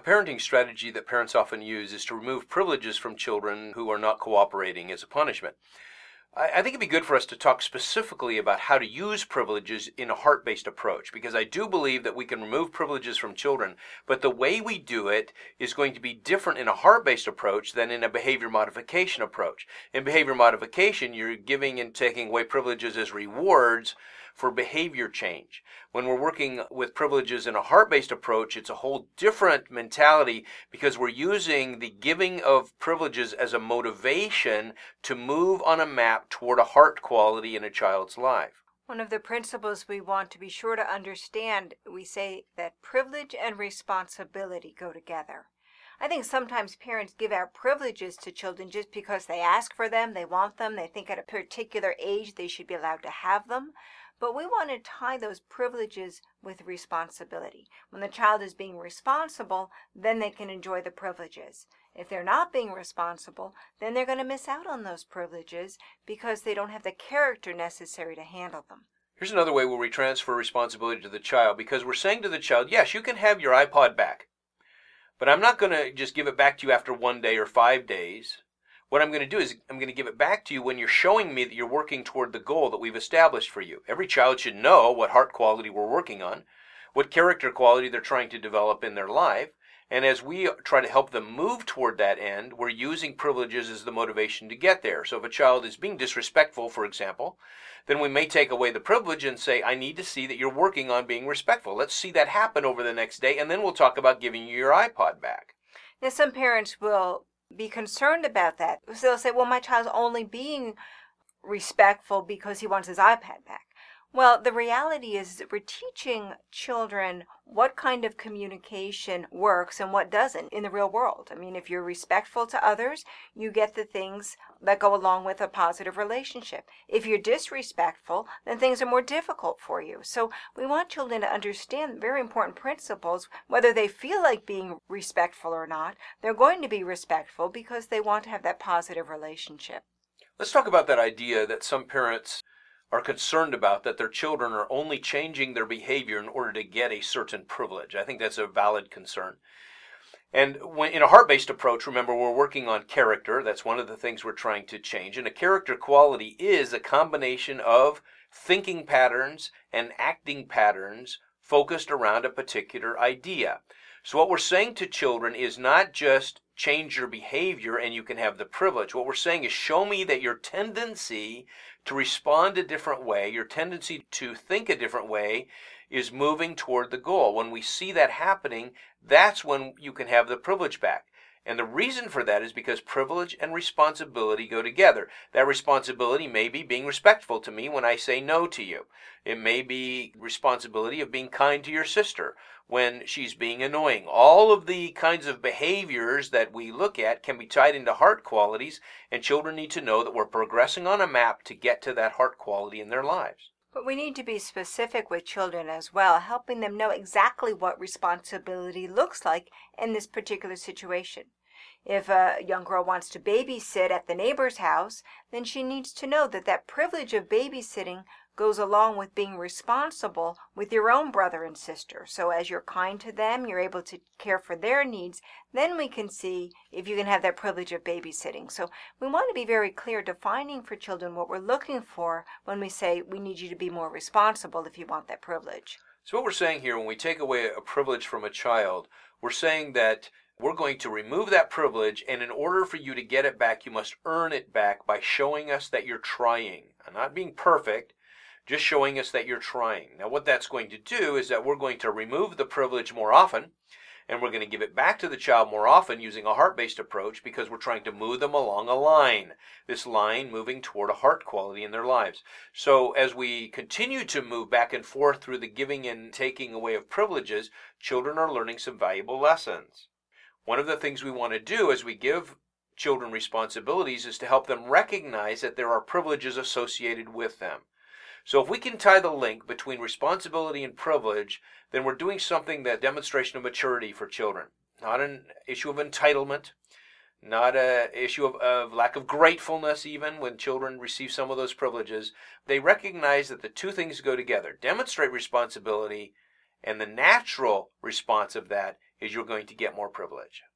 A parenting strategy that parents often use is to remove privileges from children who are not cooperating as a punishment. I think it'd be good for us to talk specifically about how to use privileges in a heart-based approach, because I do believe that we can remove privileges from children, but the way we do it is going to be different in a heart-based approach than in a behavior modification approach. In behavior modification, you're giving and taking away privileges as rewards for behavior change. When we're working with privileges in a heart-based approach, it's a whole different mentality because we're using the giving of privileges as a motivation to move on a map toward a heart quality in a child's life. One of the principles we want to be sure to understand, we say that privilege and responsibility go together. I think sometimes parents give out privileges to children just because they ask for them, they want them, they think at a particular age they should be allowed to have them. But we want to tie those privileges with responsibility. When the child is being responsible, then they can enjoy the privileges. If they're not being responsible, then they're going to miss out on those privileges because they don't have the character necessary to handle them. Here's another way where we transfer responsibility to the child, because we're saying to the child, yes, you can have your iPod back, but I'm not going to just give it back to you after 1 day or 5 days. What I'm going to do is I'm going to give it back to you when you're showing me that you're working toward the goal that we've established for you. Every child should know what heart quality we're working on, what character quality they're trying to develop in their life, and as we try to help them move toward that end, we're using privileges as the motivation to get there. So if a child is being disrespectful, for example, then we may take away the privilege and say, I need to see that you're working on being respectful. Let's see that happen over the next day, and then we'll talk about giving you your iPod back. Now, some parents will be concerned about that. So they'll say, well, my child's only being respectful because he wants his iPad back. Well, the reality is that we're teaching children what kind of communication works and what doesn't in the real world. I mean, if you're respectful to others, you get the things that go along with a positive relationship. If you're disrespectful, then things are more difficult for you. So we want children to understand very important principles. Whether they feel like being respectful or not, they're going to be respectful because they want to have that positive relationship. Let's talk about that idea that some parents are concerned about, that their children are only changing their behavior in order to get a certain privilege. I think that's a valid concern. And when in a heart-based approach, remember, we're working on character. That's one of the things we're trying to change. And a character quality is a combination of thinking patterns and acting patterns focused around a particular idea. So what we're saying to children is not just change your behavior and you can have the privilege. What we're saying is show me that your tendency to respond a different way, your tendency to think a different way is moving toward the goal. When we see that happening, that's when you can have the privilege back. And the reason for that is because privilege and responsibility go together. That responsibility may be being respectful to me when I say no to you. It may be responsibility of being kind to your sister when she's being annoying. All of the kinds of behaviors that we look at can be tied into heart qualities, and children need to know that we're progressing on a map to get to that heart quality in their lives. But we need to be specific with children as well, helping them know exactly what responsibility looks like in this particular situation. If a young girl wants to babysit at the neighbor's house, then she needs to know that that privilege of babysitting goes along with being responsible with your own brother and sister. So as you're kind to them, you're able to care for their needs, then we can see if you can have that privilege of babysitting. So we want to be very clear defining for children what we're looking for when we say we need you to be more responsible if you want that privilege. So what we're saying here, when we take away a privilege from a child, we're saying that we're going to remove that privilege, and in order for you to get it back, you must earn it back by showing us that you're trying. And not being perfect, just showing us that you're trying. Now what that's going to do is that we're going to remove the privilege more often, and we're going to give it back to the child more often using a heart-based approach because we're trying to move them along a line. This line moving toward a heart quality in their lives. So as we continue to move back and forth through the giving and taking away of privileges, children are learning some valuable lessons. One of the things we want to do as we give children responsibilities is to help them recognize that there are privileges associated with them. So if we can tie the link between responsibility and privilege, then we're doing something that demonstration of maturity for children. Not an issue of entitlement, not an issue of lack of gratefulness even when children receive some of those privileges. They recognize that the two things go together. Demonstrate responsibility, and the natural response of that is you're going to get more privilege.